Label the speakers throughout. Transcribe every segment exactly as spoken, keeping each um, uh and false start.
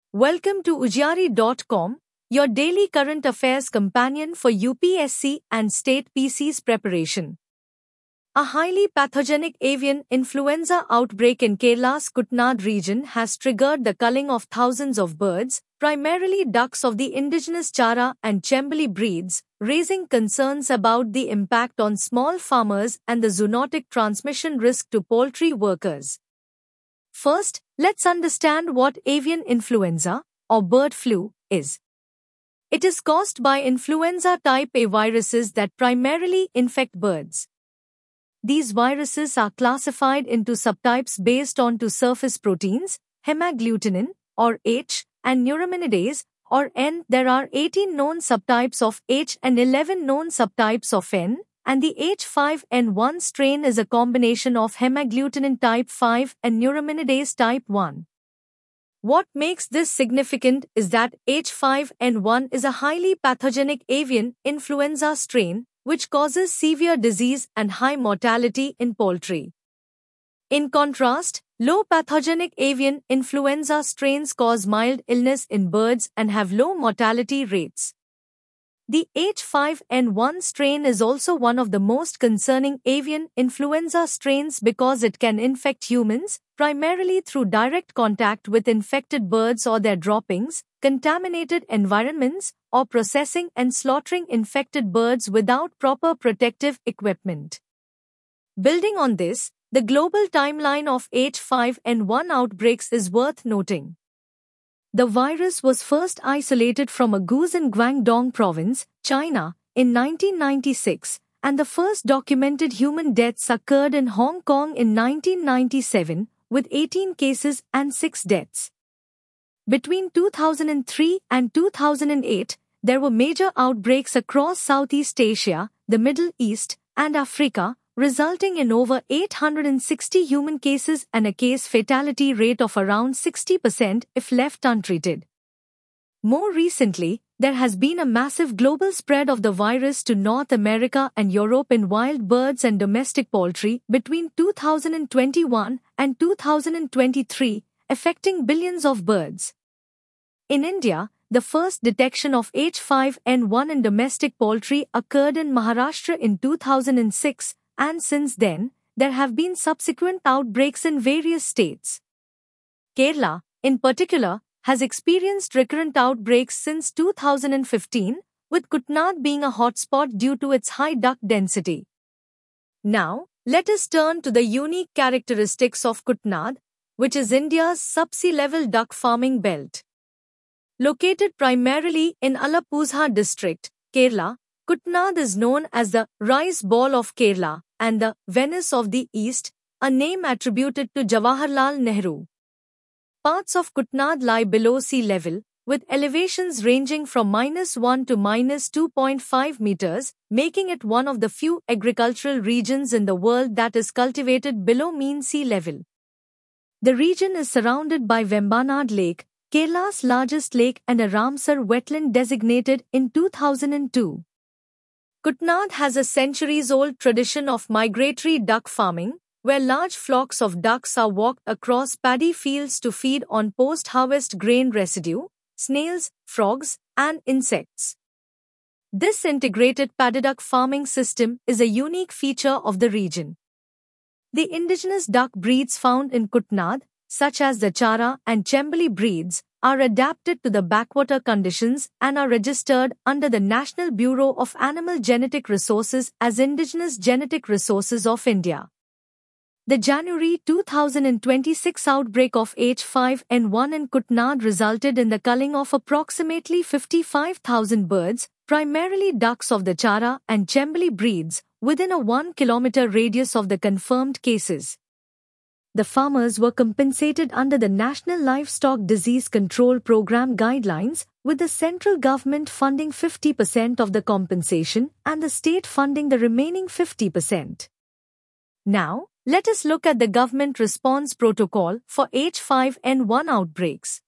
Speaker 1: Welcome to Ujari dot com, your daily current affairs companion for U P S C and state P C's preparation. A highly pathogenic avian influenza outbreak in Kerala's Kuttanad region has triggered the culling of thousands of birds, primarily ducks of the indigenous Chara and Chembali breeds, raising concerns about the impact on small farmers and the zoonotic transmission risk to poultry workers. First, let's understand what avian influenza, or bird flu, is. It is caused by influenza type A viruses that primarily infect birds. These viruses are classified into subtypes based on two surface proteins, hemagglutinin, or H, and neuraminidase, or N. There are eighteen known subtypes of H and eleven known subtypes of N, and the H five N one strain is a combination of hemagglutinin type five and neuraminidase type one. What makes this significant is that H five N one is a highly pathogenic avian influenza strain, which causes severe disease and high mortality in poultry. In contrast, low pathogenic avian influenza strains cause mild illness in birds and have low mortality rates. The H five N one strain is also one of the most concerning avian influenza strains because it can infect humans, primarily through direct contact with infected birds or their droppings, contaminated environments, or processing and slaughtering infected birds without proper protective equipment. Building on this, the global timeline of H five N one outbreaks is worth noting. The virus was first isolated from a goose in Guangdong Province, China, in nineteen ninety-six, and the first documented human deaths occurred in Hong Kong in nineteen ninety-seven, with eighteen cases and six deaths. Between two thousand three and two thousand eight, there were major outbreaks across Southeast Asia, the Middle East, and Africa, resulting in over eight hundred sixty human cases and a case fatality rate of around sixty percent if left untreated. More recently, there has been a massive global spread of the virus to North America and Europe in wild birds and domestic poultry between two thousand twenty-one and two thousand twenty-three, affecting billions of birds. In India, the first detection of H five N one in domestic poultry occurred in Maharashtra in two thousand six, and since then, there have been subsequent outbreaks in various states. Kerala, in particular, has experienced recurrent outbreaks since two thousand fifteen, with Kuttanad being a hotspot due to its high duck density. Now, let us turn to the unique characteristics of Kuttanad, which is India's subsea level duck farming belt. Located primarily in Alappuzha district, Kerala, Kuttanad is known as the rice ball of Kerala and the Venice of the East, a name attributed to Jawaharlal Nehru. Parts of Kuttanad lie below sea level, with elevations ranging from minus one to minus two point five meters, making it one of the few agricultural regions in the world that is cultivated below mean sea level. The region is surrounded by Vembanad Lake, Kerala's largest lake, and a Ramsar wetland designated in two thousand two. Kuttanad has a centuries-old tradition of migratory duck farming, where large flocks of ducks are walked across paddy fields to feed on post-harvest grain residue, snails, frogs, and insects. This integrated paddy duck farming system is a unique feature of the region. The indigenous duck breeds found in Kuttanad, such as the Chara and Chembali breeds, are adapted to the backwater conditions and are registered under the National Bureau of Animal Genetic Resources as Indigenous Genetic Resources of India. The January two thousand twenty-six outbreak of H five N one in Kuttanad resulted in the culling of approximately fifty-five thousand birds, primarily ducks of the Chara and Chembali breeds, within a one kilometer radius of the confirmed cases. The farmers were compensated under the National Livestock Disease Control Program guidelines, with the central government funding fifty percent of the compensation and the state funding the remaining fifty percent. Now, let us look at the government response protocol for H five N one outbreaks.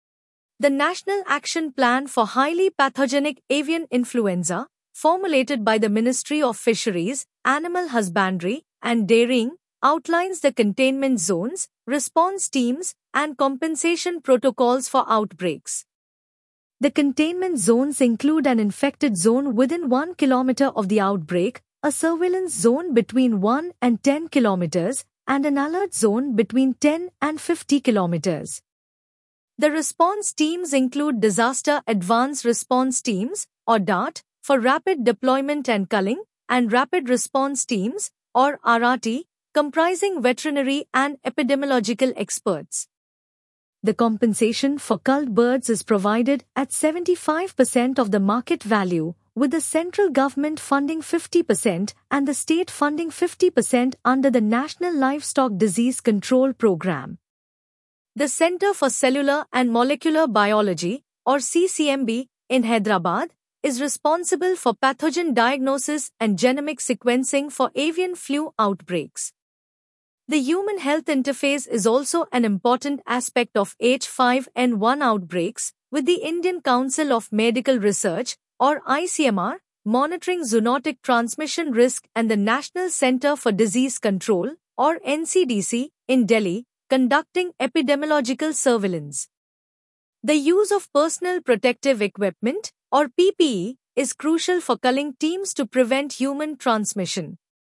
Speaker 1: The National Action Plan for Highly Pathogenic Avian Influenza, formulated by the Ministry of Fisheries, Animal Husbandry, and Dairying, outlines the containment zones, response teams, and compensation protocols for outbreaks. The containment zones include an infected zone within one kilometer of the outbreak, a surveillance zone between one and ten kilometers, and an alert zone between ten and fifty kilometers. The response teams include Disaster Advance Response Teams, or DART, for rapid deployment and culling, and Rapid Response Teams, or R R T, comprising veterinary and epidemiological experts. The compensation for culled birds is provided at seventy-five percent of the market value, with the central government funding fifty percent and the state funding fifty percent under the National Livestock Disease Control Program. The Center for Cellular and Molecular Biology, or C C M B, in Hyderabad, is responsible for pathogen diagnosis and genomic sequencing for avian flu outbreaks. The human health interface is also an important aspect of H five N one outbreaks, with the Indian Council of Medical Research, or I C M R, monitoring zoonotic transmission risk, and the National Center for Disease Control, or N C D C, in Delhi, conducting epidemiological surveillance. The use of personal protective equipment, or P P E, is crucial for culling teams to prevent human transmission.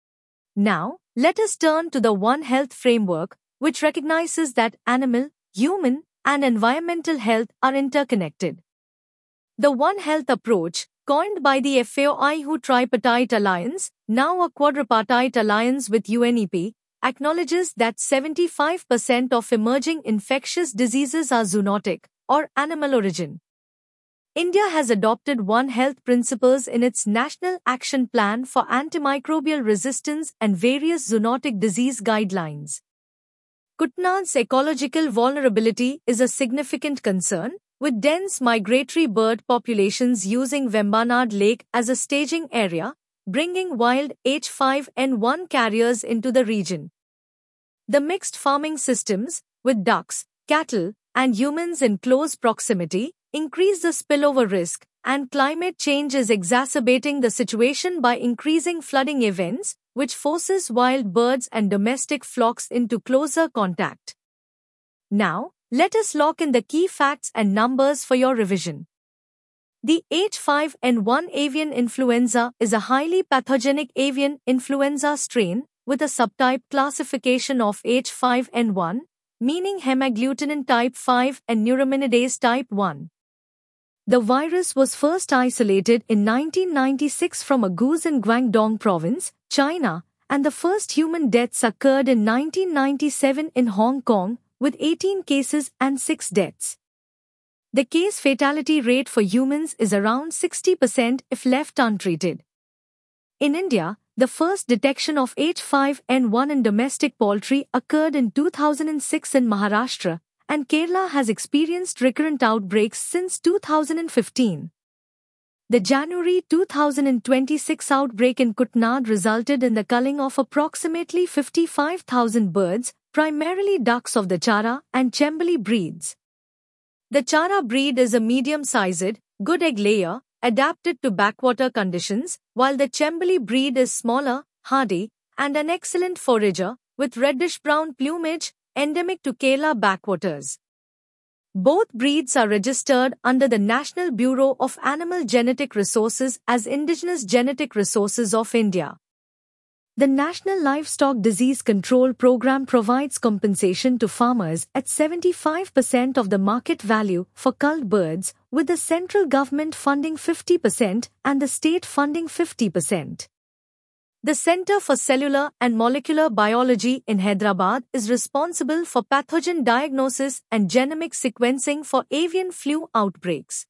Speaker 1: Now, let us turn to the One Health framework, which recognizes that animal, human, and environmental health are interconnected. The One Health approach, coined by the F A O I H U Tripartite Alliance, now a quadripartite alliance with U N E P, acknowledges that seventy-five percent of emerging infectious diseases are zoonotic, or animal origin. India has adopted One Health principles in its National Action Plan for Antimicrobial Resistance and various zoonotic disease guidelines. Kutnad's ecological vulnerability is a significant concern, with dense migratory bird populations using Vembanad Lake as a staging area, bringing wild H five N one carriers into the region. The mixed farming systems, with ducks, cattle, and humans in close proximity, increase the spillover risk, and climate change is exacerbating the situation by increasing flooding events, which forces wild birds and domestic flocks into closer contact. Now, let us lock in the key facts and numbers for your revision. The H five N one avian influenza is a highly pathogenic avian influenza strain with a subtype classification of H five N one, meaning hemagglutinin type five and neuraminidase type one. The virus was first isolated in nineteen ninety-six from a goose in Guangdong province, China, and the first human deaths occurred in nineteen ninety-seven in Hong Kong, with eighteen cases and six deaths. The case fatality rate for humans is around sixty percent if left untreated. In India, the first detection of H five N one in domestic poultry occurred in two thousand six in Maharashtra, and Kerala has experienced recurrent outbreaks since two thousand fifteen. The January two thousand twenty-six outbreak in Kutnad resulted in the culling of approximately fifty-five thousand birds, primarily ducks of the Chara and Chembali breeds. The Chara breed is a medium-sized, good egg layer, adapted to backwater conditions, while the Chembali breed is smaller, hardy, and an excellent forager, with reddish-brown plumage, endemic to Kerala backwaters. Both breeds are registered under the National Bureau of Animal Genetic Resources as Indigenous Genetic Resources of India. The National Livestock Disease Control Program provides compensation to farmers at seventy-five percent of the market value for culled birds, with the central government funding fifty percent and the state funding fifty percent. The Center for Cellular and Molecular Biology in Hyderabad is responsible for pathogen diagnosis and genomic sequencing for avian flu outbreaks.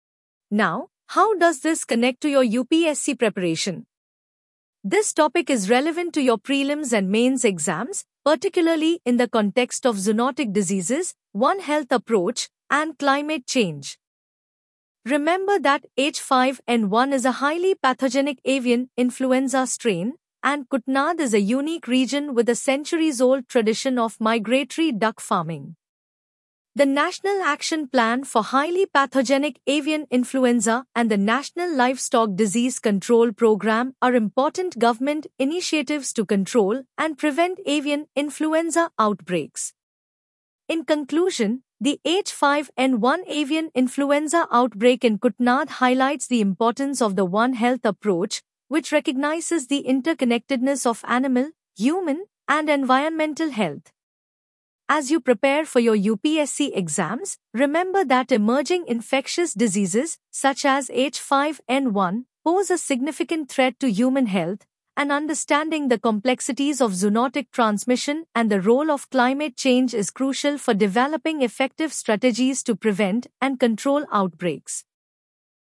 Speaker 1: Now, how does this connect to your U P S C preparation? This topic is relevant to your prelims and mains exams, particularly in the context of zoonotic diseases, One Health approach, and climate change. Remember that H five N one is a highly pathogenic avian influenza strain, and Kutnad is a unique region with a centuries-old tradition of migratory duck farming. The National Action Plan for Highly Pathogenic Avian Influenza and the National Livestock Disease Control Program are important government initiatives to control and prevent avian influenza outbreaks. In conclusion, the H five N one avian influenza outbreak in Kutnad highlights the importance of the One Health approach, which recognizes the interconnectedness of animal, human, and environmental health. As you prepare for your U P S C exams, remember that emerging infectious diseases, such as H five N one, pose a significant threat to human health, and understanding the complexities of zoonotic transmission and the role of climate change is crucial for developing effective strategies to prevent and control outbreaks.